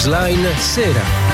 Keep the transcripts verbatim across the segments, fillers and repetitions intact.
Newsline Sera.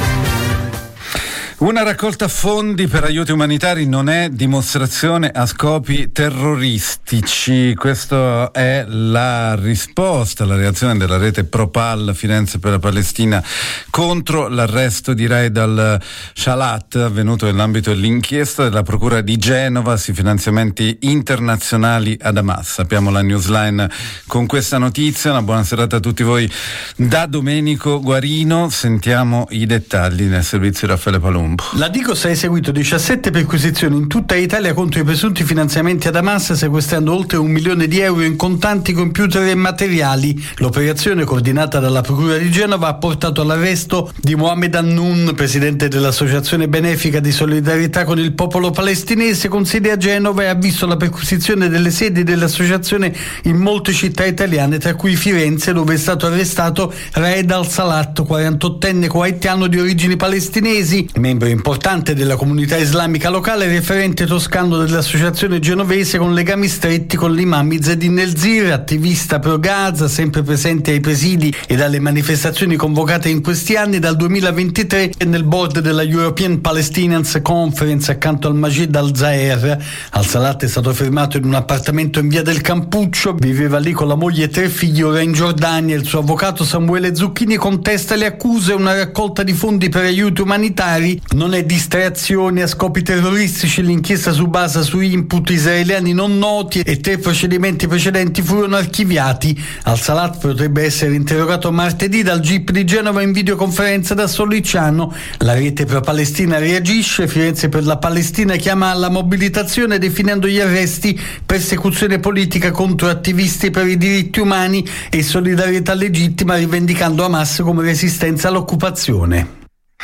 Una raccolta fondi per aiuti umanitari non è dimostrazione a scopi terroristici. Questa è la risposta, la reazione della rete Propal Firenze per la Palestina contro l'arresto di Raed al-Shalat avvenuto nell'ambito dell'inchiesta della Procura di Genova sui finanziamenti internazionali ad Hamas. Sappiamo la Newsline con questa notizia. Una buona serata a tutti voi da Domenico Guarino. Sentiamo i dettagli nel servizio di Raffaele Palumbo. La Digos ha eseguito diciassette perquisizioni in tutta Italia contro i presunti finanziamenti ad Hamas, sequestrando oltre un milione di euro in contanti, computer e materiali. L'operazione, coordinata dalla Procura di Genova, ha portato all'arresto di Mohamed Hannoun, presidente dell'Associazione Benefica di Solidarietà con il Popolo Palestinese, con sede a Genova, e ha visto la perquisizione delle sedi dell'associazione in molte città italiane, tra cui Firenze, dove è stato arrestato Raed al-Shalat, quarantottenne cohaitiano di origini palestinesi, membro importante della comunità islamica locale, referente toscano dell'associazione genovese con legami stretti con l'imam Izzedine El-Zir, attivista pro Gaza, sempre presente ai presidi ed alle manifestazioni convocate in questi anni. Dal duemilaventitré è nel board della European Palestinians Conference accanto al Majid al-Zaher. Al-Salat è stato fermato in un appartamento in via del Campuccio, viveva lì con la moglie e tre figli, ora in Giordania. Il suo avvocato Samuele Zucchini contesta le accuse. Una raccolta di fondi per aiuti umanitari non è distrazione a scopi terroristici. L'inchiesta si basa su input israeliani non noti e tre procedimenti precedenti furono archiviati. Al-Salat potrebbe essere interrogato martedì dal G I P di Genova in videoconferenza da Sollicciano. La rete pro-Palestina reagisce. Firenze per la Palestina chiama alla mobilitazione, definendo gli arresti persecuzione politica contro attivisti per i diritti umani e solidarietà legittima, rivendicando Hamas come resistenza all'occupazione.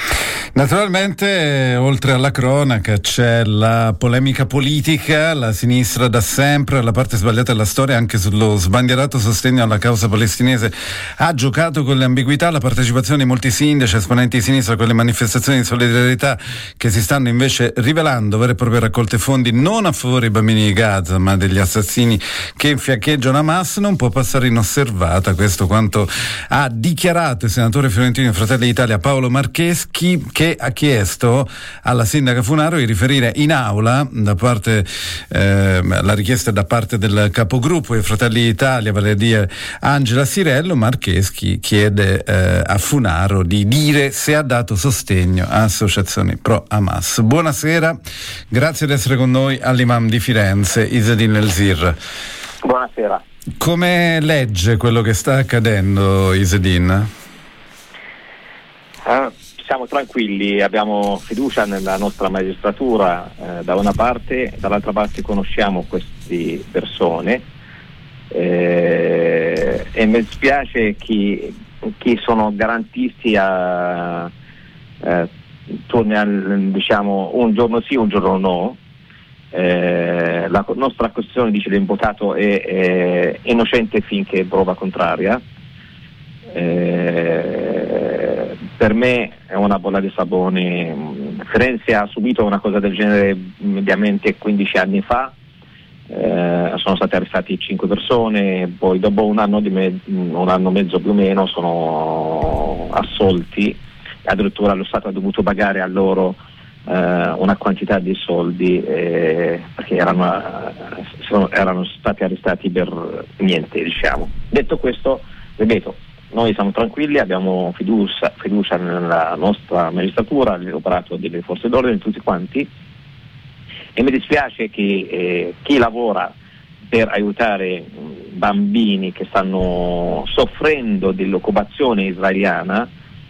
Naturalmente, oltre alla cronaca, c'è la polemica politica. La sinistra da sempre, alla parte sbagliata della storia, anche sullo sbandierato sostegno alla causa palestinese, ha giocato con le ambiguità. La partecipazione di molti sindaci, esponenti di sinistra, con le manifestazioni di solidarietà che si stanno invece rivelando vere e proprie raccolte fondi non a favore dei bambini di Gaza, ma degli assassini che infiaccheggiano Hamas, non può passare inosservata. Questo quanto ha dichiarato il senatore fiorentino di Fratelli d'Italia Paolo Marcheschi, che ha chiesto alla sindaca Funaro di riferire in aula da parte eh, la richiesta da parte del capogruppo di Fratelli d'Italia, vale a dire Angela Sirello. Marcheschi chiede eh, a Funaro di dire se ha dato sostegno a associazioni pro Hamas. Buonasera, grazie di essere con noi all'imam di Firenze, Izzedine El-Zir. Buonasera. Come legge quello che sta accadendo, Izzedine? Uh. Siamo tranquilli, abbiamo fiducia nella nostra magistratura eh, da una parte, dall'altra parte conosciamo queste persone eh, e mi spiace chi, chi sono garantisti a eh, torni al, diciamo un giorno sì, un giorno no. Eh, la nostra Costituzione dice che l'imputato è, è innocente finché prova contraria. Eh, per me è una bolla di sapone. Firenze ha subito una cosa del genere mediamente quindici anni fa, eh, sono state arrestati cinque persone, poi dopo un anno, di me- un anno e mezzo più o meno sono assolti, addirittura lo Stato ha dovuto pagare a loro eh, una quantità di soldi eh, perché erano, eh, erano stati arrestati per niente, diciamo. Detto questo, ripeto, noi siamo tranquilli, abbiamo fiducia, fiducia nella nostra magistratura, nell'operato delle forze d'ordine, tutti quanti, e mi dispiace che eh, chi lavora per aiutare bambini che stanno soffrendo dell'occupazione israeliana,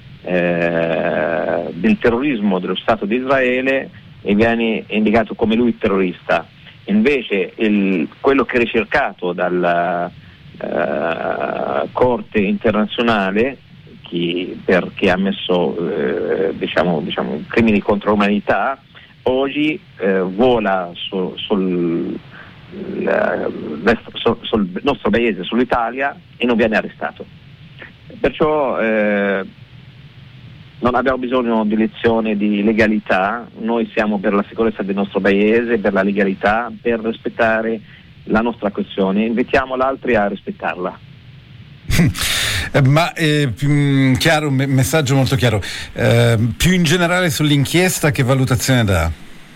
eh, del terrorismo dello Stato di Israele, e viene indicato come lui terrorista. Invece il, quello che è ricercato dalla Uh, Corte internazionale chi, per chi ha messo uh, diciamo, diciamo crimini contro l'umanità, oggi uh, vola su, sul, uh, sul, sul nostro paese, sull'Italia, e non viene arrestato. Perciò uh, non abbiamo bisogno di lezioni di legalità, noi siamo per la sicurezza del nostro paese, per la legalità, per rispettare la nostra questione, invitiamo gli altri a rispettarla. Eh, ma eh, più, chiaro, un messaggio molto chiaro. Eh, più in generale sull'inchiesta, che valutazione dà?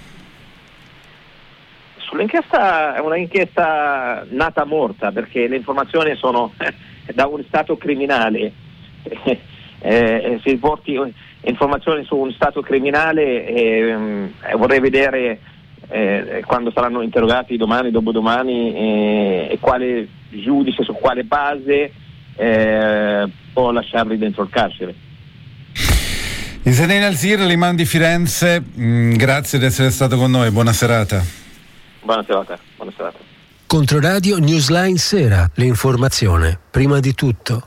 Sull'inchiesta è una inchiesta nata morta, perché le informazioni sono da un stato criminale. Eh, se porti informazioni su un stato criminale, eh, vorrei vedere eh, quando saranno interrogati domani, dopodomani, eh, e quale giudice, su quale base eh, può lasciarli dentro il carcere. Isenin Alzir, l'imam di Firenze, mh, grazie di essere stato con noi, buona serata. Buona serata, buona serata. Controradio Newsline Sera, l'informazione prima di tutto.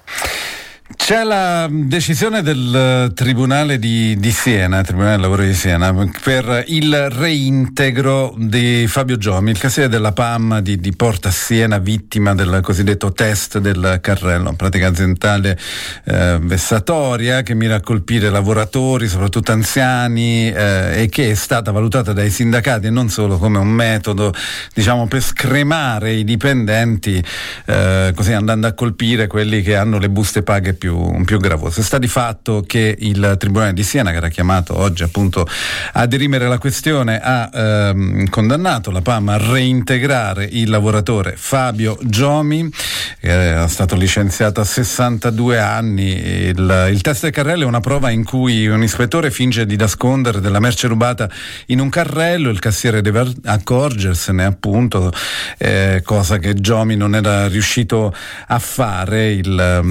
C'è la decisione del Tribunale di, di Siena, Tribunale del Lavoro di Siena, per il reintegro di Fabio Giomi, il cassiere della P A M di, di Porta Siena, vittima del cosiddetto test del carrello, pratica aziendale eh, vessatoria che mira a colpire lavoratori, soprattutto anziani, eh, e che è stata valutata dai sindacati e non solo come un metodo, diciamo, per scremare i dipendenti, eh, così andando a colpire quelli che hanno le buste paghe più più gravoso. Sta di fatto che il Tribunale di Siena, che era chiamato oggi appunto a dirimere la questione, ha ehm, condannato la P A M a reintegrare il lavoratore Fabio Giomi, che è stato licenziato a sessantadue anni. Il, il test del carrello è una prova in cui un ispettore finge di nascondere della merce rubata in un carrello, il cassiere deve accorgersene appunto, eh, cosa che Giomi non era riuscito a fare. Il,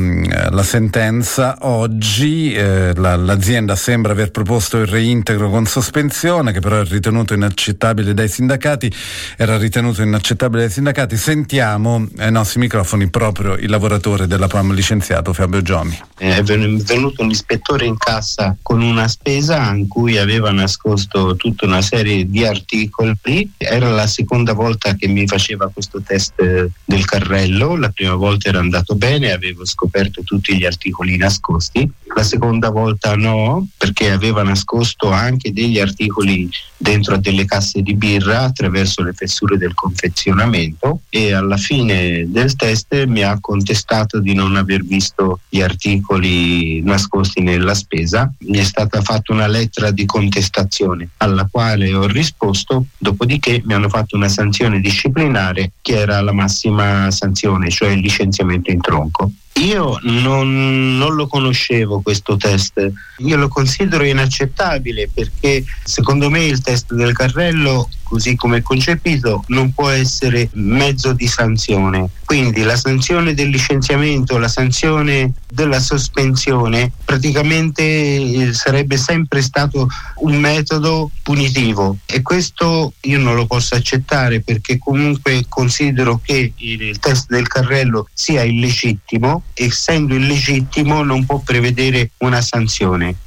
la sentenza oggi, eh, la, l'azienda sembra aver proposto il reintegro con sospensione, che però è ritenuto inaccettabile dai sindacati, era ritenuto inaccettabile dai sindacati. Sentiamo ai nostri microfoni proprio il lavoratore della P A M licenziato, Fabio Giomi. È venuto un ispettore in cassa con una spesa in cui aveva nascosto tutta una serie di articoli. Era la seconda volta che mi faceva questo test del carrello, la prima volta era andato bene, avevo scoperto tutti gli articoli nascosti, la seconda volta no, perché aveva nascosto anche degli articoli dentro a delle casse di birra attraverso le fessure del confezionamento, e alla fine del test mi ha contestato di non aver visto gli articoli nascosti nella spesa. Mi è stata fatta una lettera di contestazione alla quale ho risposto, dopodiché mi hanno fatto una sanzione disciplinare che era la massima sanzione, cioè il licenziamento in tronco. Io non, non lo conoscevo questo test, io lo considero inaccettabile perché secondo me il test del carrello, così come è concepito, non può essere mezzo di sanzione. Quindi la sanzione del licenziamento, la sanzione della sospensione praticamente sarebbe sempre stato un metodo punitivo, e questo io non lo posso accettare, perché comunque considero che il test del carrello sia illegittimo. Essendo illegittimo non può prevedere una sanzione.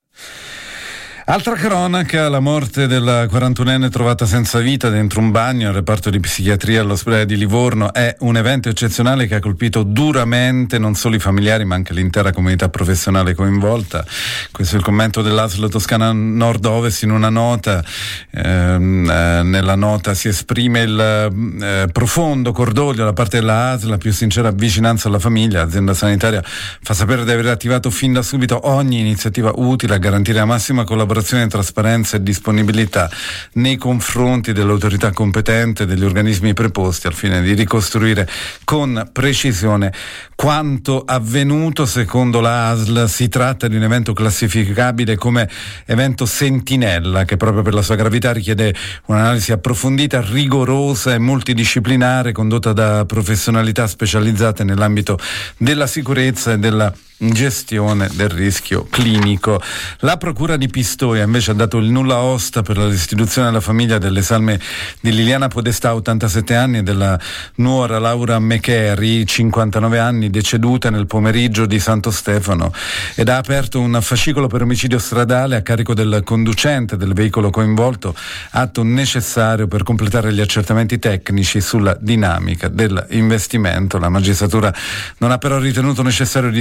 Altra cronaca, la morte della quarantunenne trovata senza vita dentro un bagno al reparto di psichiatria all'ospedale di Livorno è un evento eccezionale che ha colpito duramente non solo i familiari ma anche l'intera comunità professionale coinvolta. Questo è il commento dell'A S L Toscana Nord-Ovest in una nota. Ehm, eh, nella nota si esprime il eh, profondo cordoglio da parte della A S L, la più sincera vicinanza alla famiglia. L'azienda sanitaria fa sapere di aver attivato fin da subito ogni iniziativa utile a garantire la massima collaborazione, trasparenza e disponibilità nei confronti dell'autorità competente e degli organismi preposti al fine di ricostruire con precisione quanto avvenuto. Secondo la A S L si tratta di un evento classificabile come evento sentinella, che proprio per la sua gravità richiede un'analisi approfondita, rigorosa e multidisciplinare condotta da professionalità specializzate nell'ambito della sicurezza e della gestione del rischio clinico. La procura di Pistoia invece ha dato il nulla osta per la restituzione alla famiglia delle salme di Liliana Podestà, ottantasette anni, e della nuora Laura Mecheri, cinquantanove anni, deceduta nel pomeriggio di Santo Stefano, ed ha aperto un fascicolo per omicidio stradale a carico del conducente del veicolo coinvolto, atto necessario per completare gli accertamenti tecnici sulla dinamica dell'investimento. La magistratura non ha però ritenuto necessario disporre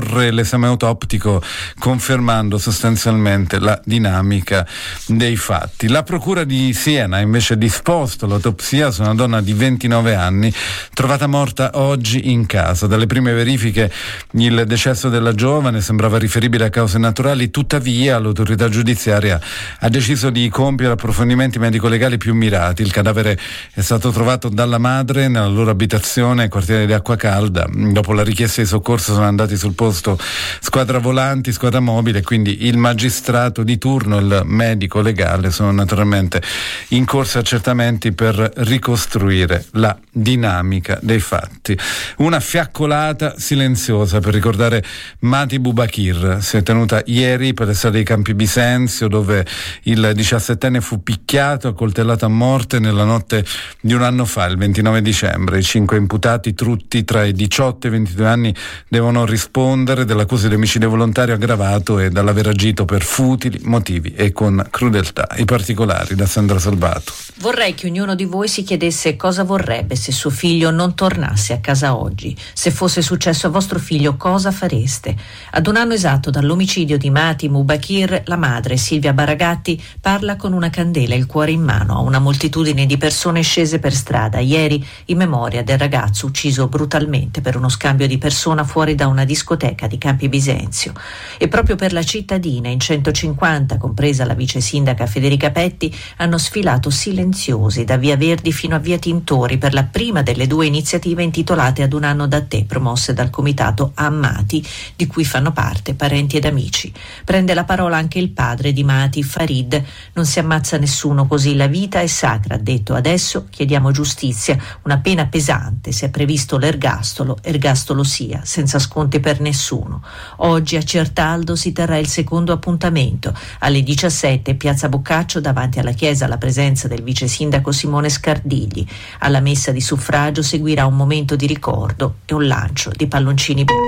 disporre l'esame autoptico confermando sostanzialmente la dinamica dei fatti. La procura di Siena invece ha disposto l'autopsia su una donna di ventinove anni trovata morta oggi in casa. Dalle prime verifiche il decesso della giovane sembrava riferibile a cause naturali, tuttavia l'autorità giudiziaria ha deciso di compiere approfondimenti medico-legali più mirati. Il cadavere è stato trovato dalla madre nella loro abitazione, quartiere di Acquacalda. Dopo la richiesta di soccorso sono andati sul posto squadra volanti, squadra mobile, quindi il magistrato di turno e il medico legale sono naturalmente in corso accertamenti per ricostruire la dinamica dei fatti. Una fiaccolata silenziosa per ricordare Mati Bubakir si è tenuta ieri per le strade di Campi Bisenzio, dove il diciassettenne fu picchiato, accoltellato a morte nella notte di un anno fa, il ventinove dicembre. I cinque imputati, tutti tra i diciotto e i ventidue anni, devono rispondere dell'accusa di omicidio volontario aggravato e dall'aver agito per futili motivi e con crudeltà. I particolari da Sandra Salvato. Vorrei che ognuno di voi si chiedesse cosa vorrebbe se suo figlio non tornasse a casa oggi. Se fosse successo a vostro figlio, cosa fareste? Ad un anno esatto dall'omicidio di Mati Bubakir, la madre Silvia Baragatti parla con una candela e il cuore in mano a una moltitudine di persone scese per strada ieri in memoria del ragazzo ucciso brutalmente per uno scambio di persona fuori da una discoteca di Campi Bisenzio. E proprio per la cittadina in centocinquanta, compresa la vice sindaca Federica Petti, hanno sfilato silenziosi da Via Verdi fino a Via Tintori per la prima delle due iniziative intitolate Ad un anno da te, promosse dal comitato Ammati, di cui fanno parte parenti ed amici. Prende la parola anche il padre di Mati, Farid. Non si ammazza nessuno così, la vita è sacra, ha detto. Adesso chiediamo giustizia, una pena pesante, se è previsto l'ergastolo, ergastolo sia, senza sconti per nessuno. Oggi a Certaldo si terrà il secondo appuntamento alle diciassette, Piazza Boccaccio, davanti alla chiesa, alla presenza del vice sindaco Simone Scardigli. Alla messa di suffragio seguirà un momento di ricordo e un lancio di palloncini blu.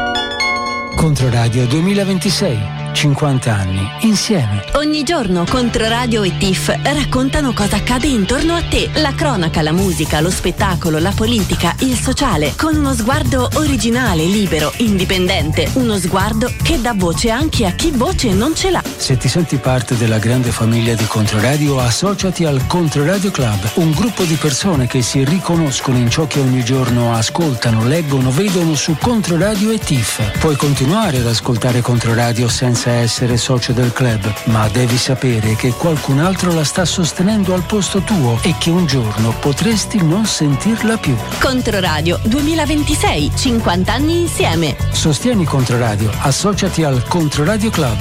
Controradio duemilaventisei, cinquanta anni insieme. Ogni giorno Controradio e T I F raccontano cosa accade intorno a te. La cronaca, la musica, lo spettacolo, la politica, il sociale, con uno sguardo originale, libero, indipendente. Uno sguardo che dà voce anche a chi voce non ce l'ha. Se ti senti parte della grande famiglia di Controradio, associati al Controradio Club, un gruppo di persone che si riconoscono in ciò che ogni giorno ascoltano, leggono, vedono su Controradio e T I F. Puoi continuare ad ascoltare Controradio senza essere socio del club, ma devi sapere che qualcun altro la sta sostenendo al posto tuo e che un giorno potresti non sentirla più. Controradio duemilaventisei, cinquanta anni insieme. Sostieni Controradio, associati al Controradio Club.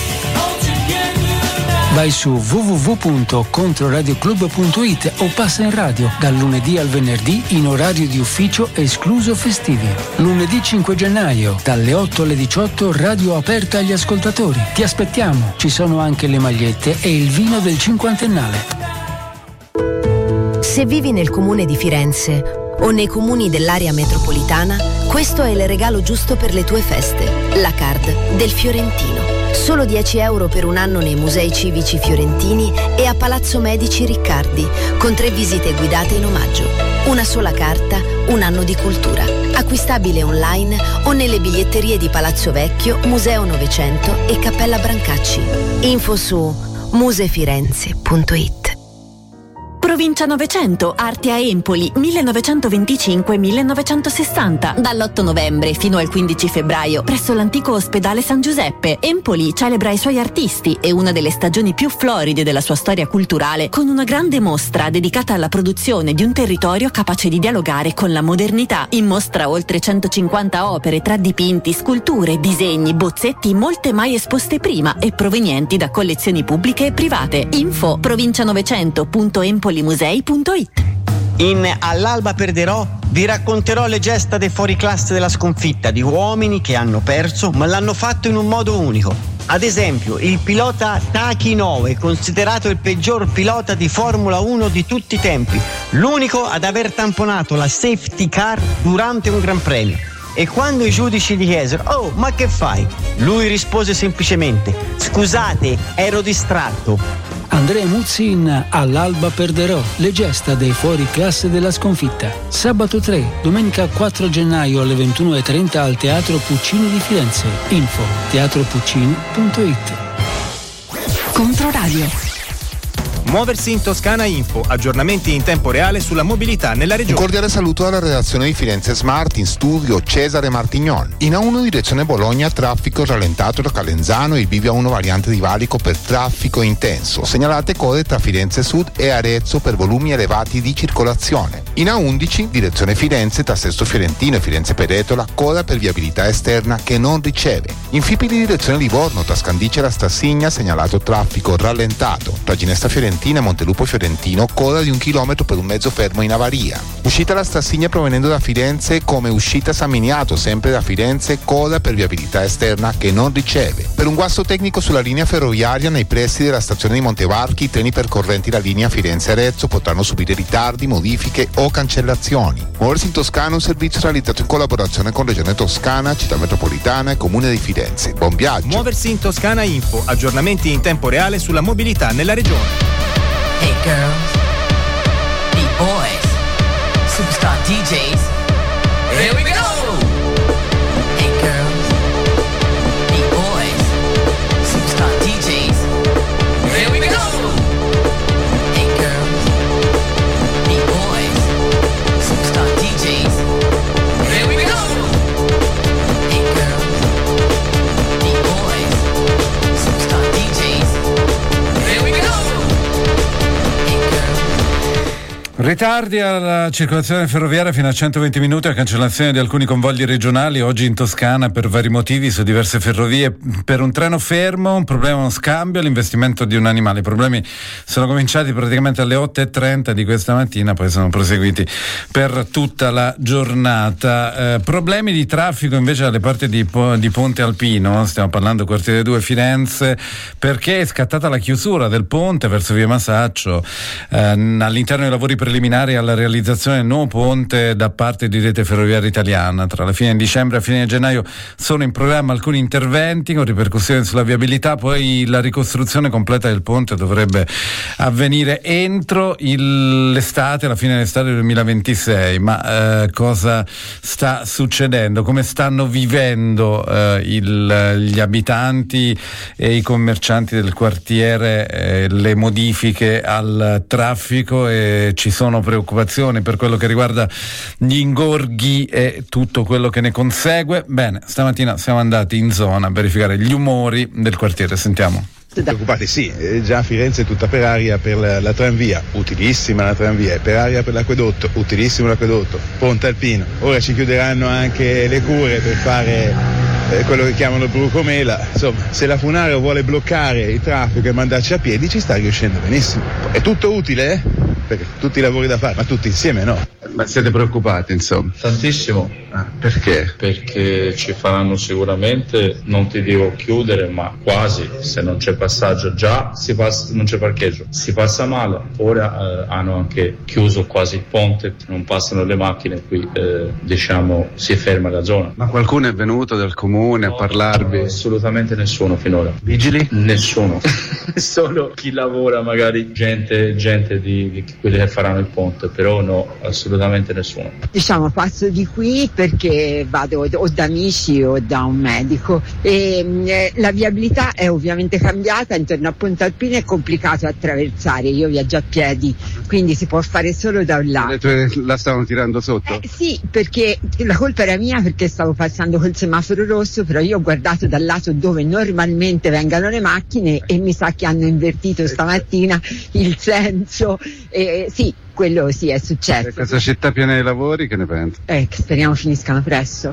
Vai su w w w punto controradioclub punto i t o passa in radio dal lunedì al venerdì in orario di ufficio escluso festivi. Lunedì cinque gennaio dalle otto alle diciotto, radio aperta agli ascoltatori. Ti aspettiamo, ci sono anche le magliette e il vino del cinquantennale. Se vivi nel comune di Firenze o nei comuni dell'area metropolitana, questo è il regalo giusto per le tue feste. La card del Fiorentino. Solo dieci euro per un anno nei musei civici fiorentini e a Palazzo Medici Riccardi, con tre visite guidate in omaggio. Una sola carta, un anno di cultura. Acquistabile online o nelle biglietterie di Palazzo Vecchio, Museo Novecento e Cappella Brancacci. Info su musefirenze punto it. Provincia Novecento, Arte a Empoli, millenovecentoventicinque millenovecentosessanta. Dall'otto novembre fino al quindici febbraio, presso l'antico ospedale San Giuseppe, Empoli celebra i suoi artisti e una delle stagioni più floride della sua storia culturale, con una grande mostra dedicata alla produzione di un territorio capace di dialogare con la modernità. In mostra oltre centocinquanta opere tra dipinti, sculture, disegni, bozzetti, molte mai esposte prima e provenienti da collezioni pubbliche e private. Info provincianovecento punto empoli musei punto it. In All'alba perderò vi racconterò le gesta dei fuoriclasse della sconfitta, di uomini che hanno perso ma l'hanno fatto in un modo unico. Ad esempio, il pilota Taki Inoue, considerato il peggior pilota di Formula uno di tutti i tempi, l'unico ad aver tamponato la safety car durante un Gran Premio. E quando i giudici gli chiesero: "Oh, ma che fai?", lui rispose semplicemente: "Scusate, ero distratto". Andrea Muzzi in All'alba perderò, le gesta dei fuori classe della sconfitta. Sabato tre, domenica quattro gennaio alle ventuno e trenta al Teatro Puccini di Firenze. Info teatro puccini punto it. Controradio. Muoversi in Toscana Info, aggiornamenti in tempo reale sulla mobilità nella regione. Un cordiale saluto alla redazione di Firenze Smart, in studio Cesare Martignon. In A uno direzione Bologna, traffico rallentato da Calenzano e il bivio A uno variante di Valico per traffico intenso. Segnalate code tra Firenze Sud e Arezzo per volumi elevati di circolazione. In A undici direzione Firenze tra Sesto Fiorentino e Firenze Peretola, coda per viabilità esterna che non riceve. In Fipili direzione Livorno tra Scandiccia e la Stassigna, segnalato traffico rallentato. Tra Ginesta Fiorentina e Montelupo Fiorentino, coda di un chilometro per un mezzo fermo in avaria. Uscita la Stassigna provenendo da Firenze come uscita San Miniato, sempre da Firenze, coda per viabilità esterna che non riceve. Per un guasto tecnico sulla linea ferroviaria nei pressi della stazione di Montevarchi, i treni percorrenti la linea Firenze-Arezzo potranno subire ritardi, modifiche o cancellazioni. Muoversi in Toscana è un servizio realizzato in collaborazione con Regione Toscana, Città Metropolitana e Comune di Firenze. Buon viaggio! Muoversi in Toscana Info, aggiornamenti in tempo reale sulla mobilità nella regione. Hey girls, beat boys, superstar D Js, here we go! Hey girls, beat boys, superstar D Js, here we go! Hey girls, beat boys, superstar D Js, here we go! Hey girls, beat boys, superstar D Js, here we go! Ritardi alla circolazione ferroviaria fino a centoventi minuti, a cancellazione di alcuni convogli regionali oggi in Toscana per vari motivi su diverse ferrovie. Per un treno fermo, un problema, uno scambio, l'investimento di un animale. I problemi sono cominciati praticamente alle otto e trenta di questa mattina, poi sono proseguiti per tutta la giornata. Eh, problemi di traffico invece alle parti di, di Ponte Alpino, stiamo parlando quartiere due Firenze, perché è scattata la chiusura del ponte verso via Masaccio eh, all'interno dei lavori preliminari alla realizzazione del nuovo ponte da parte di Rete Ferroviaria Italiana. Tra la fine di dicembre e la fine di gennaio sono in programma alcuni interventi con ripercussioni sulla viabilità, poi la ricostruzione completa del ponte dovrebbe avvenire entro il, l'estate, la fine dell'estate duemilaventisei. Ma eh, cosa sta succedendo? Come stanno vivendo eh, il, gli abitanti e i commercianti del quartiere eh, le modifiche al traffico? E ci sono preoccupazioni per quello che riguarda gli ingorghi e tutto quello che ne consegue. Bene, stamattina siamo andati in zona a verificare gli umori del quartiere. Sentiamo. Preoccupati sì, già Firenze è tutta per aria per la, la tranvia, utilissima la tranvia, per aria per l'acquedotto, utilissimo l'acquedotto, Ponte Alpino. Ora ci chiuderanno anche le cure per fare eh, quello che chiamano il brucomela. Insomma, se la Funaro vuole bloccare il traffico e mandarci a piedi, ci sta riuscendo benissimo. È tutto utile, eh? Perché tutti i lavori da fare, ma tutti insieme no. Ma siete preoccupati, insomma? Tantissimo. Ah, perché? Perché ci faranno sicuramente, non ti dico chiudere, ma quasi, se non c'è passaggio già, si passa, non c'è parcheggio, si passa male. Ora eh, hanno anche chiuso quasi il ponte, non passano le macchine, qui eh, diciamo si ferma la zona. Ma qualcuno è venuto dal comune no, a parlarvi? No, assolutamente nessuno finora. Vigili? Nessuno. Solo chi lavora, magari gente, gente di, di quelli che faranno il ponte, però no, assolutamente nessuno. Diciamo passo di qui perché vado o da amici o da un medico e eh, la viabilità è ovviamente cambiata, intorno a Ponte Alpino è complicato attraversare, io viaggio a piedi, quindi si può fare solo da un lato. La stavano tirando sotto? Eh, sì, perché la colpa era mia perché stavo passando col semaforo rosso, però io ho guardato dal lato dove normalmente vengano le macchine e mi sa che hanno invertito stamattina il senso, eh, sì, quello sì è successo. E questa città piena di lavori, che ne pensi? Eh, che speriamo finiscano presto.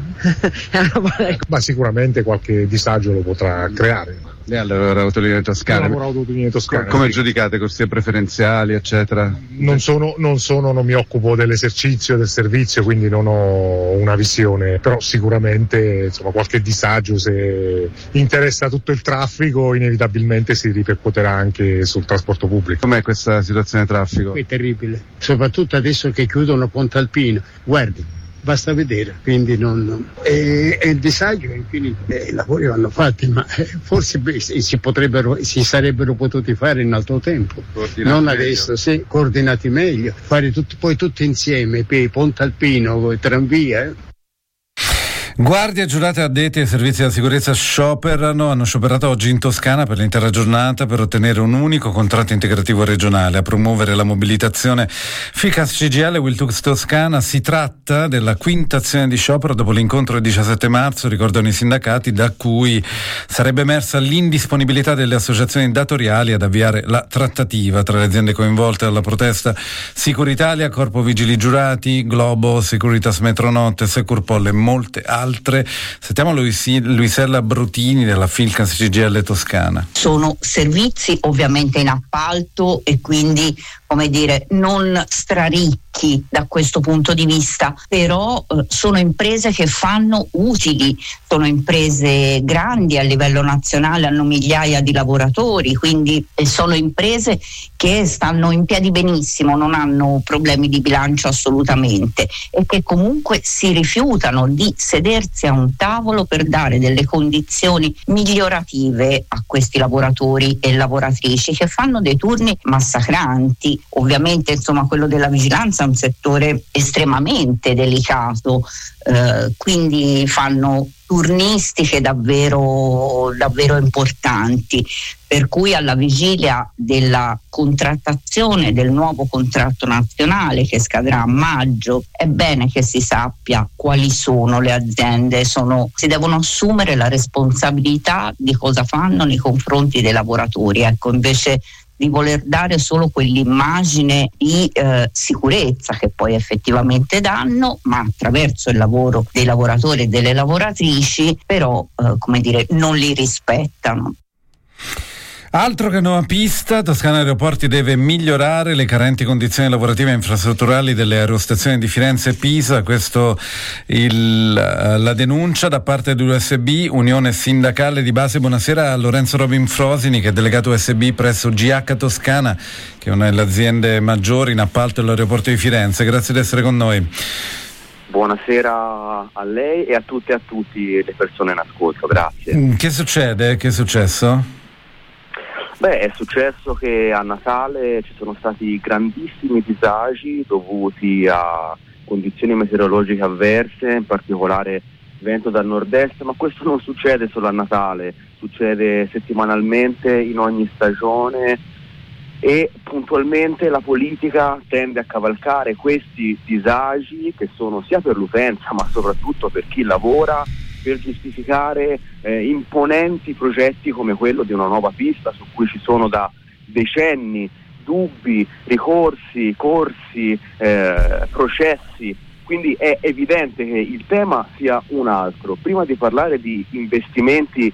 Ma sicuramente qualche disagio lo potrà creare. E allora autolinee toscane. autolinee toscane. Co- come sì. giudicate corsie preferenziali, eccetera? Non sono, non sono, non mi occupo dell'esercizio del servizio, quindi non ho una visione, però sicuramente insomma qualche disagio, se interessa tutto il traffico, inevitabilmente si ripercuoterà anche sul trasporto pubblico. Com'è questa situazione di traffico? È terribile, soprattutto adesso che chiudono Ponte Alpino. Guardi, basta vedere, quindi non, è, è il disagio è infinito. Eh, I lavori vanno fatti, ma eh, forse beh, si potrebbero, si sarebbero potuti fare in altro tempo, non meglio. Adesso, sì, coordinati meglio, fare tutto, poi tutti insieme, poi Ponte Alpino, tranvia. Eh. Guardie giurate addetti ai servizi della sicurezza scioperano, hanno scioperato oggi in Toscana per l'intera giornata per ottenere un unico contratto integrativo regionale a promuovere la mobilitazione. Ficas C G I L e Wiltux Toscana. Si tratta della quinta azione di sciopero dopo l'incontro del diciassette marzo, ricordano i sindacati, da cui sarebbe emersa l'indisponibilità delle associazioni datoriali ad avviare la trattativa tra le aziende coinvolte dalla protesta. Sicuritalia, Corpo Vigili Giurati, Globo, Securitas Metronotte, Securpol e molte altre. Altre. Sentiamo Luisi, Luisella Brutini della Filcas C G I L Toscana. Sono servizi ovviamente in appalto e quindi, come dire, non straricchi da questo punto di vista, però eh, sono imprese che fanno utili, sono imprese grandi a livello nazionale, hanno migliaia di lavoratori, quindi eh, sono imprese che stanno in piedi benissimo, non hanno problemi di bilancio assolutamente e che comunque si rifiutano di sedersi a un tavolo per dare delle condizioni migliorative a questi lavoratori e lavoratrici che fanno dei turni massacranti. Ovviamente, insomma, quello della vigilanza è un settore estremamente delicato, eh, quindi fanno turnistiche davvero, davvero importanti, per cui alla vigilia della contrattazione del nuovo contratto nazionale che scadrà a maggio è bene che si sappia quali sono le aziende, sono, si devono assumere la responsabilità di cosa fanno nei confronti dei lavoratori, ecco, invece di voler dare solo quell'immagine di eh, sicurezza che poi effettivamente danno, ma attraverso il lavoro dei lavoratori e delle lavoratrici, però eh, come dire, non li rispettano. Altro che nuova pista, Toscana Aeroporti deve migliorare le carenti condizioni lavorative e infrastrutturali delle aerostazioni di Firenze e Pisa, questo il, la denuncia da parte dell'U S B, Unione Sindacale di Base. Buonasera a Lorenzo Robin Frosini, che è delegato U S B presso G H Toscana, che è una delle aziende maggiori in appalto all'aeroporto di Firenze. Grazie di essere con noi. Buonasera a lei e a tutte e a tutti le persone in ascolto, grazie. Che succede? Che è successo? Beh, è successo che a Natale ci sono stati grandissimi disagi dovuti a condizioni meteorologiche avverse, in particolare vento dal nord-est, ma questo non succede solo a Natale, succede settimanalmente in ogni stagione e puntualmente la politica tende a cavalcare questi disagi che sono sia per l'utenza ma soprattutto per chi lavora, per giustificare eh, imponenti progetti come quello di una nuova pista su cui ci sono da decenni dubbi, ricorsi, corsi, eh, processi. Quindi è evidente che il tema sia un altro. Prima di parlare di investimenti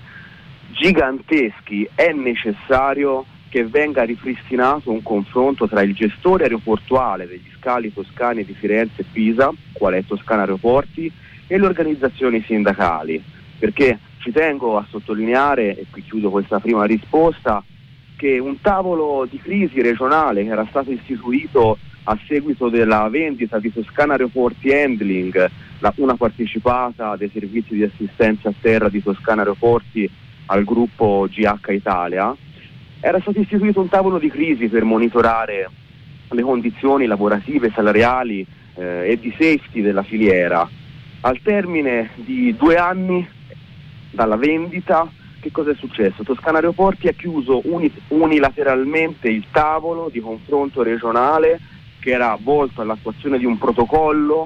giganteschi è necessario che venga ripristinato un confronto tra il gestore aeroportuale degli scali toscani di Firenze e Pisa, qual è Toscana Aeroporti, e le organizzazioni sindacali, perché ci tengo a sottolineare, e qui chiudo questa prima risposta, che un tavolo di crisi regionale che era stato istituito a seguito della vendita di Toscana Aeroporti Handling, la, una partecipata dei servizi di assistenza a terra di Toscana Aeroporti al gruppo G H Italia, era stato istituito un tavolo di crisi per monitorare le condizioni lavorative, salariali eh, e di safety della filiera. Al termine di due anni dalla vendita, che cosa è successo? Toscana Aeroporti ha chiuso uni- unilateralmente il tavolo di confronto regionale che era volto all'attuazione di un protocollo,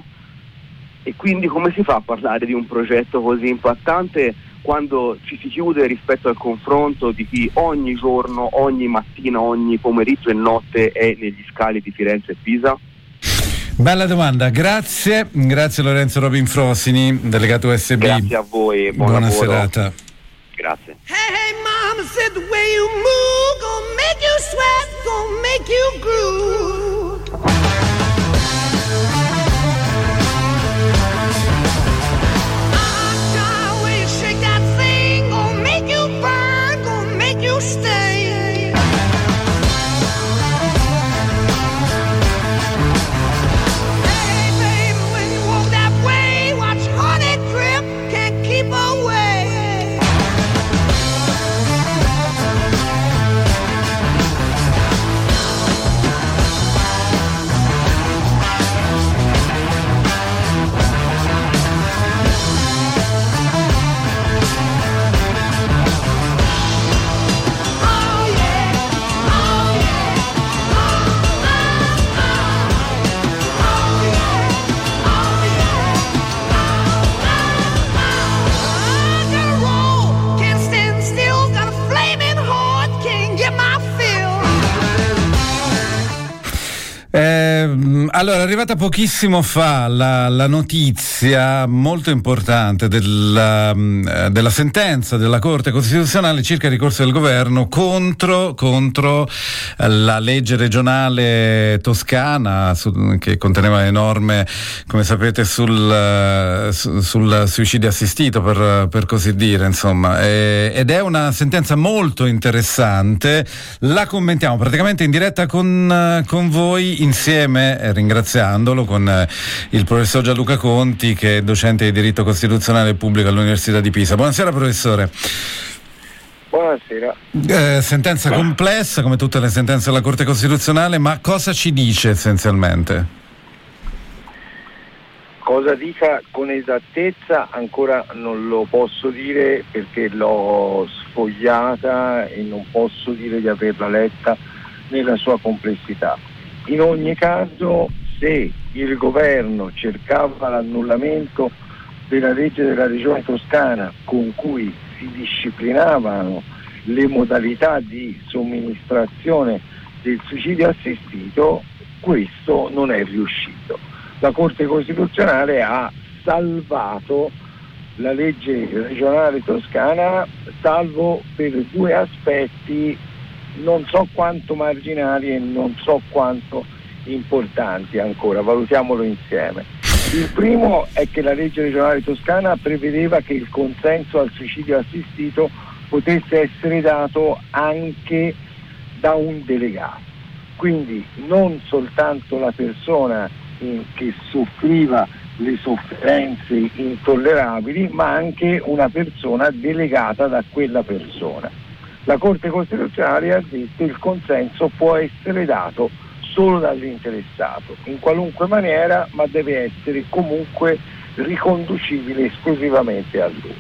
e quindi come si fa a parlare di un progetto così impattante quando ci si chiude rispetto al confronto di chi ogni giorno, ogni mattina, ogni pomeriggio e notte è negli scali di Firenze e Pisa? Bella domanda, grazie, grazie Lorenzo Robin Frosini, delegato U S B. Grazie a voi, buon buona lavoro. serata. Grazie. Hey, hey, mama said the way you move gonna make you sweat, gonna make you groove. Ah, way you shake that thing, gonna make you burn, gonna make you stay. Hey, baby, when you walk that way, Eh, allora, è arrivata pochissimo fa la, la notizia molto importante della, della sentenza della Corte Costituzionale circa il ricorso del governo contro, contro la legge regionale toscana su, che conteneva le norme, come sapete, sul, su, sul suicidio assistito, per, per così dire, insomma. E, ed è una sentenza molto interessante. La commentiamo praticamente in diretta con, con voi, insieme, eh, ringraziandolo, con eh, il professor Gianluca Conti, che è docente di diritto costituzionale e pubblico all'Università di Pisa. Buonasera professore. Buonasera. Eh, sentenza complessa come tutte le sentenze della Corte Costituzionale, ma cosa ci dice essenzialmente? Cosa dica con esattezza ancora non lo posso dire, perché l'ho sfogliata e non posso dire di averla letta nella sua complessità. In ogni caso, se il governo cercava l'annullamento della legge della Regione Toscana con cui si disciplinavano le modalità di somministrazione del suicidio assistito, questo non è riuscito. La Corte Costituzionale ha salvato la legge regionale toscana, salvo per due aspetti non so quanto marginali e non so quanto importanti ancora, valutiamolo insieme. Il primo è che la legge regionale toscana prevedeva che il consenso al suicidio assistito potesse essere dato anche da un delegato, quindi non soltanto la persona in, che soffriva le sofferenze intollerabili, ma anche una persona delegata da quella persona. La Corte Costituzionale ha detto che il consenso può essere dato solo dall'interessato, in qualunque maniera, ma deve essere comunque riconducibile esclusivamente a lui.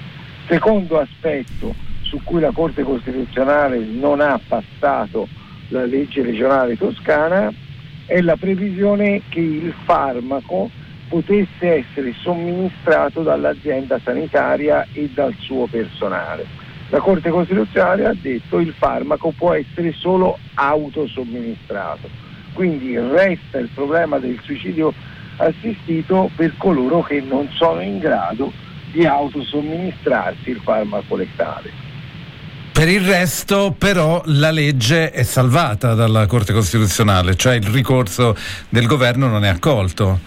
Secondo aspetto su cui la Corte Costituzionale non ha passato la legge regionale toscana è la previsione che il farmaco potesse essere somministrato dall'azienda sanitaria e dal suo personale. La Corte Costituzionale ha detto che il farmaco può essere solo autosomministrato, quindi resta il problema del suicidio assistito per coloro che non sono in grado di autosomministrarsi il farmaco letale. Per il resto però la legge è salvata dalla Corte Costituzionale, cioè il ricorso del governo non è accolto.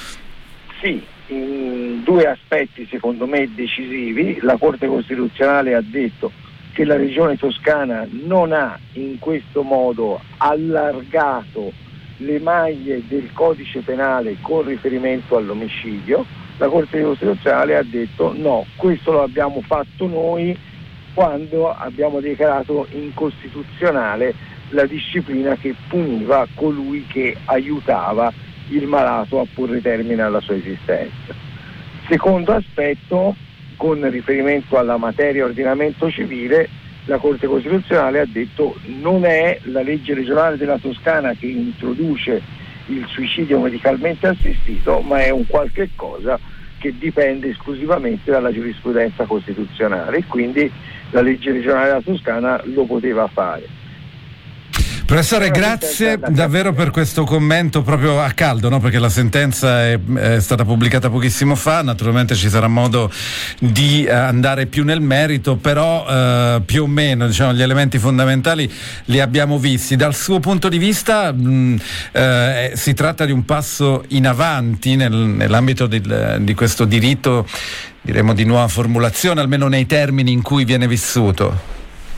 Sì, in due aspetti secondo me decisivi. La Corte Costituzionale ha detto che la Regione Toscana non ha in questo modo allargato le maglie del codice penale con riferimento all'omicidio. La Corte Costituzionale ha detto no, questo lo abbiamo fatto noi quando abbiamo dichiarato incostituzionale la disciplina che puniva colui che aiutava il malato a porre termine alla sua esistenza. Secondo aspetto, con riferimento alla materia ordinamento civile, la Corte Costituzionale ha detto non è la legge regionale della Toscana che introduce il suicidio medicalmente assistito, ma è un qualche cosa che dipende esclusivamente dalla giurisprudenza costituzionale, e quindi la legge regionale della Toscana lo poteva fare. Professore, grazie davvero per questo commento proprio a caldo, no? Perché la sentenza è, è stata pubblicata pochissimo fa, naturalmente ci sarà modo di eh, andare più nel merito, però eh, più o meno, diciamo, gli elementi fondamentali li abbiamo visti. Dal suo punto di vista mh, eh, si tratta di un passo in avanti nel, nell'ambito di, di questo diritto, diremo, di nuova formulazione, almeno nei termini in cui viene vissuto.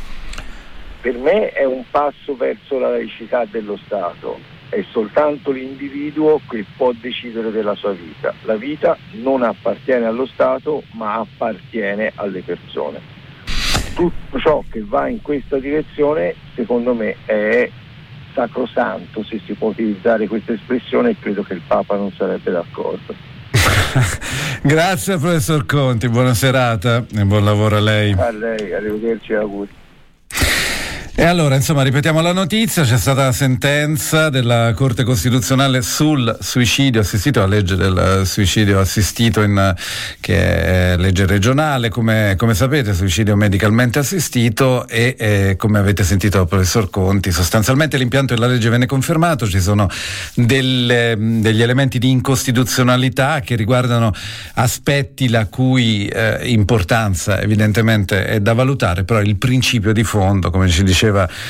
Per me è un passo verso la laicità dello Stato, è soltanto l'individuo che può decidere della sua vita. La vita non appartiene allo Stato, ma appartiene alle persone. Tutto ciò che va in questa direzione, secondo me, è sacrosanto, se si può utilizzare questa espressione, e credo che il Papa non sarebbe d'accordo. Grazie professor Conti, buona serata e buon lavoro a lei. A lei, arrivederci e auguri. E allora, insomma, ripetiamo la notizia: c'è stata la sentenza della Corte Costituzionale sul suicidio assistito, la legge del suicidio assistito in, che è legge regionale, come, come sapete, suicidio medicalmente assistito e eh, come avete sentito dal professor Conti, sostanzialmente l'impianto della legge venne confermato, ci sono delle, degli elementi di incostituzionalità che riguardano aspetti la cui eh, importanza evidentemente è da valutare, però il principio di fondo, come ci diceva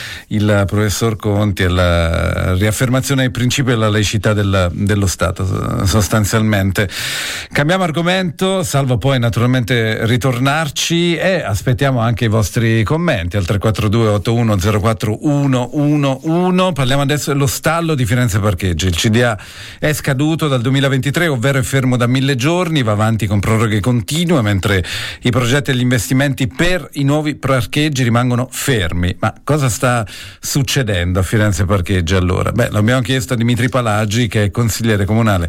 il professor Conti, è la riaffermazione del principio della laicità del, dello Stato, sostanzialmente. Cambiamo argomento, salvo poi naturalmente ritornarci, e aspettiamo anche i vostri commenti al tre quattro due otto uno zero quattro uno uno uno. Parliamo adesso dello stallo di Firenze Parcheggi. Il C D A è scaduto dal duemilaventitré, ovvero è fermo da mille giorni, va avanti con proroghe continue, mentre i progetti e gli investimenti per i nuovi parcheggi rimangono fermi. Ma cosa sta succedendo a Firenze Parcheggi allora? Beh, l'abbiamo chiesto a Dimitri Palagi, che è consigliere comunale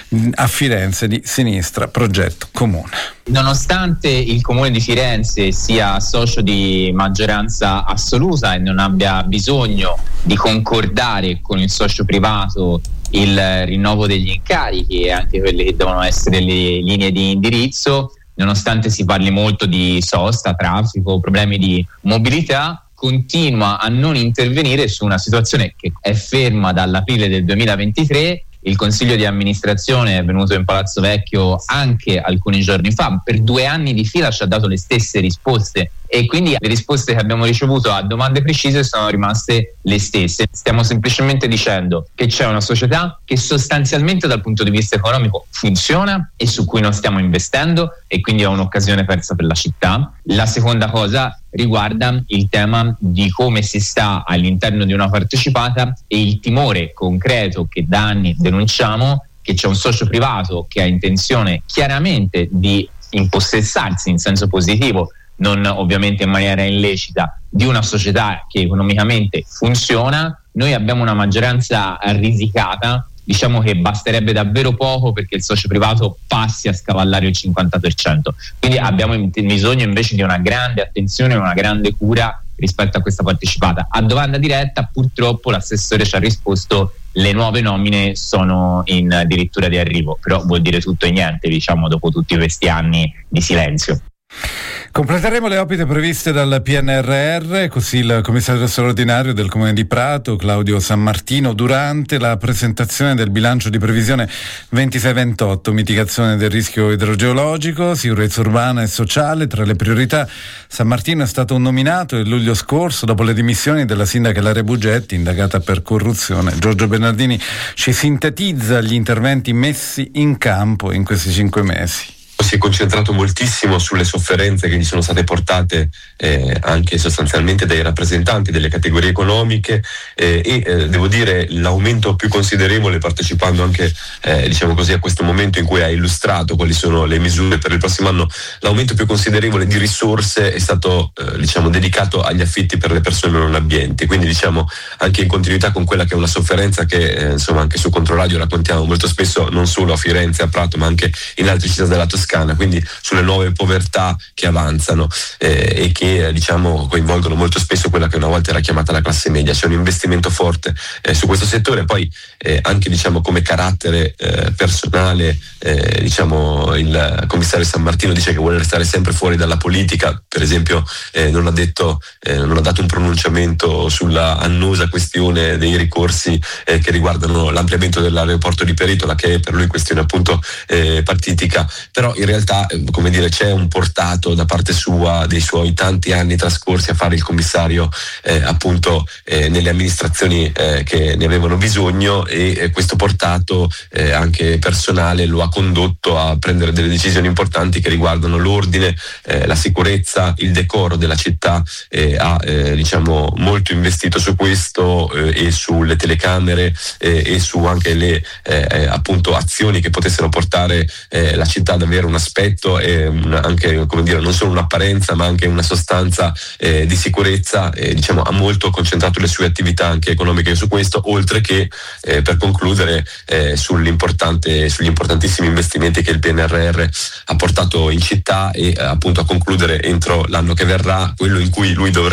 a Firenze di Sinistra Progetto Comune. Nonostante il Comune di Firenze sia socio di maggioranza assoluta e non abbia bisogno di concordare con il socio privato il rinnovo degli incarichi e anche quelle che devono essere le linee di indirizzo, nonostante si parli molto di sosta, traffico, problemi di mobilità, continua a non intervenire su una situazione che è ferma dall'aprile del duemilaventitré. Il consiglio di amministrazione è venuto in Palazzo Vecchio anche alcuni giorni fa, per due anni di fila ci ha dato le stesse risposte e quindi le risposte che abbiamo ricevuto a domande precise sono rimaste le stesse. Stiamo semplicemente dicendo che c'è una società che sostanzialmente dal punto di vista economico funziona e su cui non stiamo investendo e quindi è un'occasione persa per la città. La seconda cosa riguarda il tema di come si sta all'interno di una partecipata e il timore concreto che da anni denunciamo che c'è un socio privato che ha intenzione chiaramente di impossessarsi in senso positivo, non ovviamente in maniera illecita, di una società che economicamente funziona. Noi abbiamo una maggioranza risicata, diciamo che basterebbe davvero poco perché il socio privato passi a scavallare il cinquanta per cento, quindi abbiamo bisogno invece di una grande attenzione e una grande cura rispetto a questa partecipata. A domanda diretta purtroppo l'assessore ci ha risposto: le nuove nomine sono in addirittura di arrivo, però vuol dire tutto e niente, diciamo, dopo tutti questi anni di silenzio. Completeremo le opere previste dal P N R R, così il commissario straordinario del Comune di Prato, Claudio Sammartino, durante la presentazione del bilancio di previsione ventisei ventotto, mitigazione del rischio idrogeologico, sicurezza urbana e sociale. Tra le priorità Sammartino è stato nominato il luglio scorso dopo le dimissioni della sindaca Ilaria Bugetti, indagata per corruzione. Giorgio Bernardini ci sintetizza gli interventi messi in campo in questi cinque mesi. Si è concentrato moltissimo sulle sofferenze che gli sono state portate eh, anche sostanzialmente dai rappresentanti delle categorie economiche eh, e eh, devo dire l'aumento più considerevole, partecipando anche eh, diciamo così a questo momento in cui ha illustrato quali sono le misure per il prossimo anno, l'aumento più considerevole di risorse è stato eh, diciamo dedicato agli affitti per le persone non abbienti, quindi diciamo anche in continuità con quella che è una sofferenza che eh, insomma anche su Controradio raccontiamo molto spesso, non solo a Firenze, a Prato, ma anche in altre città della Toscana, quindi sulle nuove povertà che avanzano eh, e che eh, diciamo coinvolgono molto spesso quella che una volta era chiamata la classe media. C'è un investimento forte eh, su questo settore, poi eh, anche diciamo come carattere eh, personale eh, diciamo il commissario Sammartino dice che vuole restare sempre fuori dalla politica, per esempio eh, non ha detto eh, non ha dato un pronunciamento sulla annosa questione dei ricorsi eh, che riguardano l'ampliamento dell'aeroporto di Peritola, che è per lui questione appunto eh, partitica, però in realtà come dire c'è un portato da parte sua dei suoi tanti anni trascorsi a fare il commissario eh, appunto eh, nelle amministrazioni eh, che ne avevano bisogno e eh, questo portato eh, anche personale lo ha condotto a prendere delle decisioni importanti che riguardano l'ordine, eh, la sicurezza, il decoro della città, eh, ha eh, diciamo molto investito su questo eh, e sulle telecamere eh, e su anche le eh, appunto azioni che potessero portare eh, la città ad avere un aspetto e una, anche come dire non solo un'apparenza ma anche una sostanza eh, di sicurezza, eh, diciamo ha molto concentrato le sue attività anche economiche su questo, oltre che eh, per concludere eh, sull'importante sugli importantissimi investimenti che il P N R R ha portato in città e eh, appunto a concludere entro l'anno che verrà quello in cui lui dovrà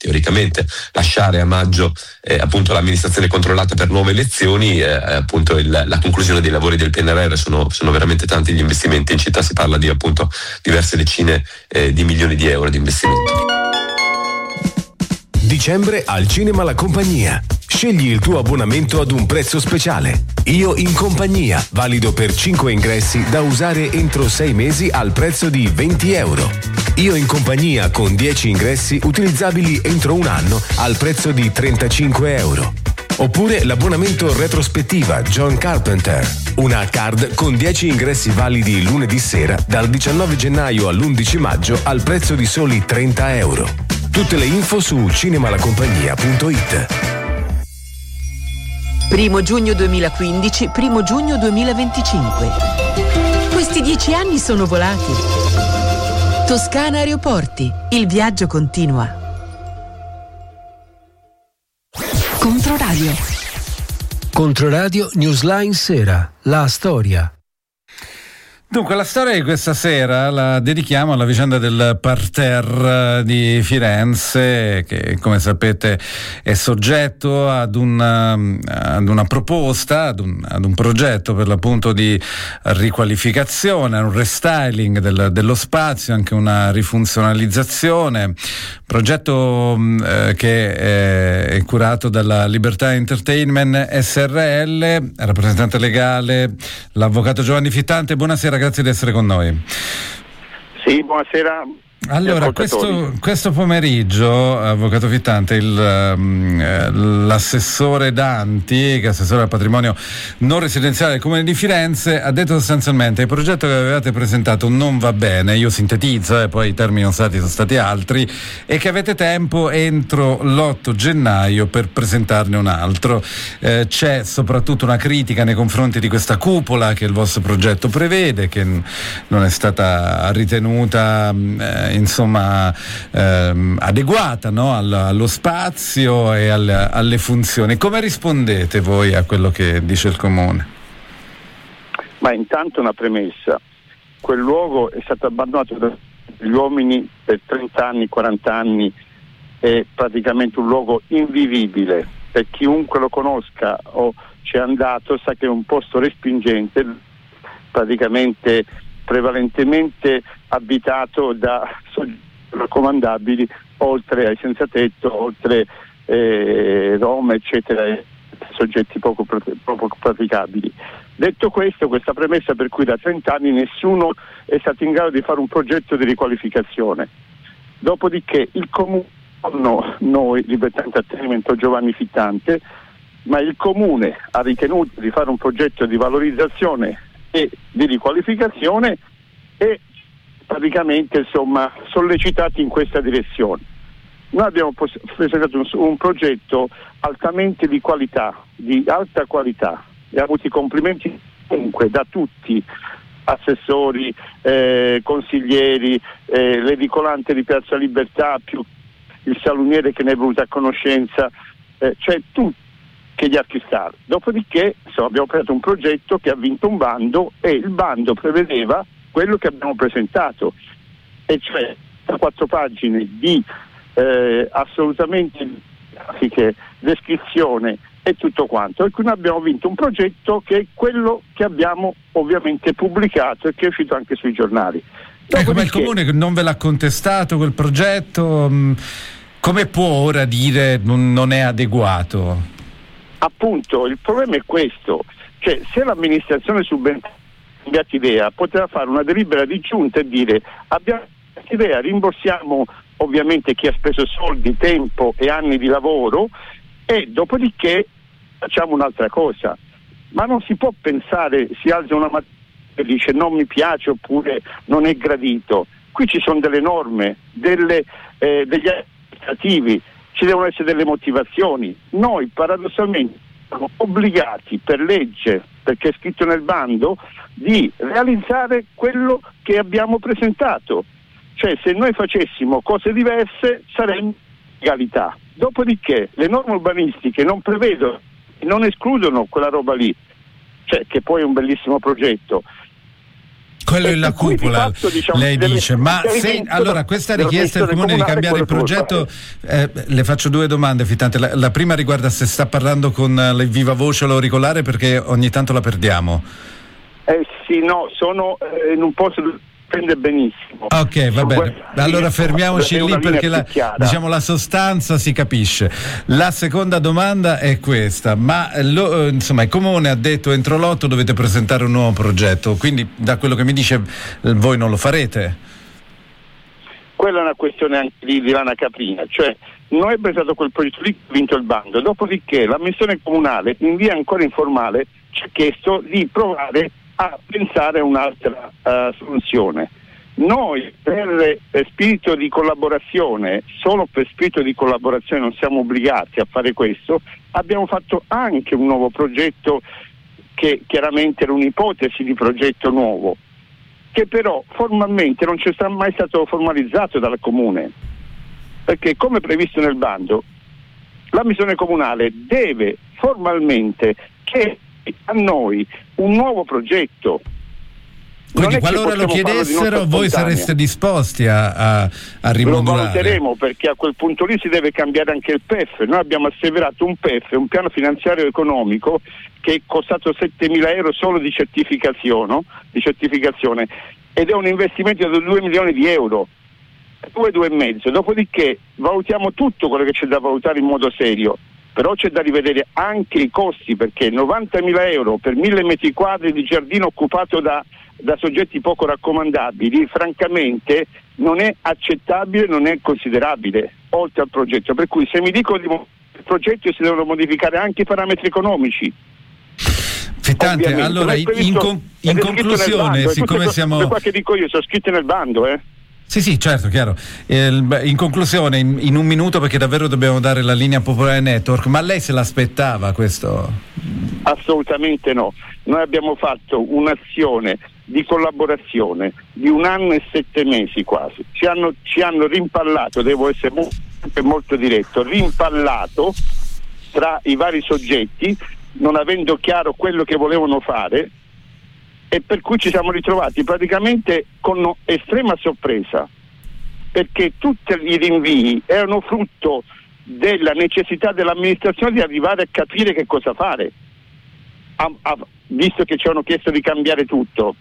teoricamente lasciare a maggio eh, appunto l'amministrazione controllata per nuove elezioni, eh, appunto il, la conclusione dei lavori del P N R R. Sono, sono veramente tanti gli investimenti in città, si parla di appunto diverse decine eh, di milioni di euro di investimento. Dicembre al Cinema La Compagnia. Scegli il tuo abbonamento ad un prezzo speciale. Io in compagnia, valido per cinque ingressi da usare entro sei mesi al prezzo di venti euro. Io in compagnia con dieci ingressi utilizzabili entro un anno al prezzo di trentacinque euro. Oppure l'abbonamento retrospettiva John Carpenter, una card con dieci ingressi validi lunedì sera dal diciannove gennaio all'undici maggio al prezzo di soli trenta euro. Tutte le info su cinemalacompagnia punto it. Primo giugno duemilaquindici, primo giugno duemilaventicinque. Questi dieci anni sono volati. Toscana Aeroporti, il viaggio continua. Controradio. Controradio Newsline Sera, la storia. Dunque, la storia di questa sera la dedichiamo alla vicenda del parterre di Firenze, che come sapete è soggetto ad una, ad una proposta, ad un, ad un progetto per l'appunto di riqualificazione, un restyling del, dello spazio, anche una rifunzionalizzazione, progetto eh, che è, è curato dalla Libertà Entertainment S R L. Rappresentante legale, l'avvocato Giovanni Fittante, buonasera. Grazie di essere con noi. Sì, buonasera. Allora, questo, questo pomeriggio, avvocato Fittante, il, um, l'assessore Danti, che è assessore al patrimonio non residenziale del Comune di Firenze, ha detto sostanzialmente: il progetto che avevate presentato non va bene, io sintetizzo, e eh, poi i termini sono stati, sono stati altri, e che avete tempo entro l'otto gennaio per presentarne un altro. Eh, c'è soprattutto una critica nei confronti di questa cupola che il vostro progetto prevede, che n- non è stata ritenuta eh, insomma ehm, adeguata, no? All, allo spazio e alle, alle funzioni. Come rispondete voi a quello che dice il Comune? Ma intanto una premessa: quel luogo è stato abbandonato dagli uomini per trenta anni, quaranta anni, è praticamente un luogo invivibile. Per chiunque lo conosca o ci è andato sa che è un posto respingente, praticamente prevalentemente abitato da soggetti raccomandabili, oltre ai senza tetto, oltre eh, Roma, eccetera, soggetti poco, poco praticabili. Detto questo, questa premessa per cui da trenta anni nessuno è stato in grado di fare un progetto di riqualificazione. Dopodiché il Comune, no, noi, Libertà Entertainment o Giovanni Fittante, ma il Comune ha ritenuto di fare un progetto di valorizzazione e di riqualificazione e praticamente insomma sollecitati in questa direzione. Noi abbiamo pos- presentato un, un progetto altamente di qualità, di alta qualità, e ha avuto i complimenti comunque da tutti, assessori, eh, consiglieri, eh, l'edicolante di Piazza Libertà, più il salumiere che ne è venuto a conoscenza, eh, cioè tutti che gli archistar. Dopodiché insomma, abbiamo creato un progetto che ha vinto un bando, e il bando prevedeva quello che abbiamo presentato, e cioè quattro pagine di eh, assolutamente grafiche, descrizione e tutto quanto, e quindi abbiamo vinto un progetto che è quello che abbiamo ovviamente pubblicato e che è uscito anche sui giornali. Ecco, ma il Comune non ve l'ha contestato quel progetto? Come può ora dire non, non è adeguato? Appunto, il problema è questo, cioè se l'amministrazione subentrante ha cambiato idea, poteva fare una delibera di giunta e dire: abbiamo cambiato idea, rimborsiamo ovviamente chi ha speso soldi, tempo e anni di lavoro, e dopodiché facciamo un'altra cosa. Ma non si può pensare, si alza una mattina e dice non mi piace oppure non è gradito. Qui ci sono delle norme, delle, eh, degli amministrativi, ci devono essere delle motivazioni. Noi paradossalmente siamo obbligati per legge, perché è scritto nel bando, di realizzare quello che abbiamo presentato. Cioè se noi facessimo cose diverse saremmo in legalità. Dopodiché le norme urbanistiche non prevedono, non escludono quella roba lì, cioè che poi è un bellissimo progetto. quello è la cupola, fatto, diciamo, lei deve, dice, ma se allora questa richiesta del comune di cambiare il progetto, eh, le faccio due domande, Fittante. La, la prima riguarda se sta parlando con la viva voce o l'auricolare, perché ogni tanto la perdiamo. Eh sì, no, sono eh, in un posto dove prende benissimo. Ok, va bene. Allora fermiamoci lì, perché la, diciamo, la sostanza si capisce. La seconda domanda è questa, ma lo, insomma il comune ha detto entro l'otto dovete presentare un nuovo progetto, quindi da quello che mi dice voi non lo farete? Quella è una questione anche di, di lana caprina, cioè noi abbiamo presentato quel progetto lì, vinto il bando, dopodiché l'amministrazione comunale in via ancora informale ci ha chiesto di provare a pensare a un'altra uh, soluzione. Noi per, per spirito di collaborazione, solo per spirito di collaborazione non siamo obbligati a fare questo, abbiamo fatto anche un nuovo progetto che chiaramente era un'ipotesi di progetto nuovo, che però formalmente non ci è mai stato formalizzato dal comune, perché come previsto nel bando l'amministrazione comunale deve formalmente chiedere a noi un nuovo progetto. Quindi qualora lo chiedessero voi sareste disposti a, a, a rimodulare? Lo valuteremo, perché a quel punto lì si deve cambiare anche il P E F. Noi abbiamo asseverato un P E F, un piano finanziario economico, che è costato settemila euro solo di certificazione, di certificazione ed è un investimento di due milioni di euro, due, due e mezzo. Dopodiché valutiamo tutto quello che c'è da valutare in modo serio, però c'è da rivedere anche i costi, perché novantamila euro per mille metri quadri di giardino occupato da, da soggetti poco raccomandabili, francamente non è accettabile, non è considerabile, oltre al progetto. Per cui se mi dico di mo- il progetto si devono modificare anche i parametri economici. Fittante, allora in, con- in conclusione, bando, siccome questo, siamo... questo qua che dico io, sono scritte nel bando, eh? Sì, sì, certo, chiaro. In conclusione, in, in un minuto, perché davvero dobbiamo dare la linea Popolare Network, ma lei se l'aspettava questo? Assolutamente no. Noi abbiamo fatto un'azione di collaborazione di un anno e sette mesi quasi. Ci hanno, ci hanno rimpallato, devo essere molto, molto diretto, rimpallato tra i vari soggetti, non avendo chiaro quello che volevano fare, e per cui ci siamo ritrovati praticamente con estrema sorpresa, perché tutti i rinvii erano frutto della necessità dell'amministrazione di arrivare a capire che cosa fare, a, a, visto che ci hanno chiesto di cambiare tutto,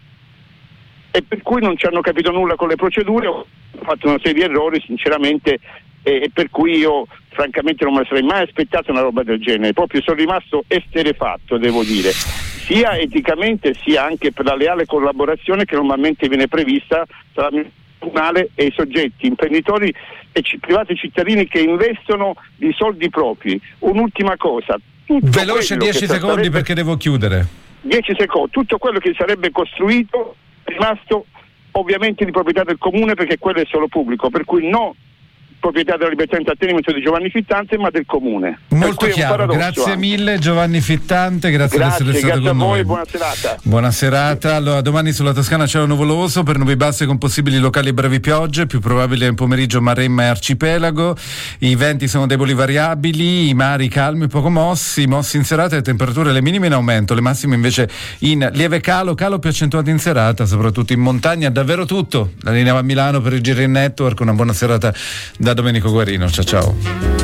e per cui non ci hanno capito nulla con le procedure, ho fatto una serie di errori sinceramente, e, e per cui io francamente non me la sarei mai aspettato una roba del genere, proprio sono rimasto esterefatto, devo dire, sia eticamente sia anche per la leale collaborazione che normalmente viene prevista tra la comunale e i soggetti imprenditori e c- privati cittadini che investono di soldi propri. Un'ultima cosa, veloce, dieci secondi sarebbe, perché devo chiudere. dieci secondi, tutto quello che sarebbe costruito è rimasto ovviamente di proprietà del comune, perché quello è solo pubblico, per cui no proprietà della libertà di intrattenimento di Giovanni Fittante, ma del comune. Molto chiaro, grazie anche. mille Giovanni Fittante, grazie, grazie di essere stato grazie con a voi, noi. Buona serata. Buona serata. Allora, domani sulla Toscana cielo nuvoloso, per nubi basse con possibili locali e brevi piogge, più probabile nel pomeriggio Maremma e Arcipelago, i venti sono deboli variabili, i mari calmi poco mossi, mossi in serata, le temperature le minime in aumento, le massime invece in lieve calo, calo più accentuato in serata, soprattutto in montagna. Davvero tutto, la linea va a Milano per il G R Network, una buona serata da Domenico Guarino, ciao ciao.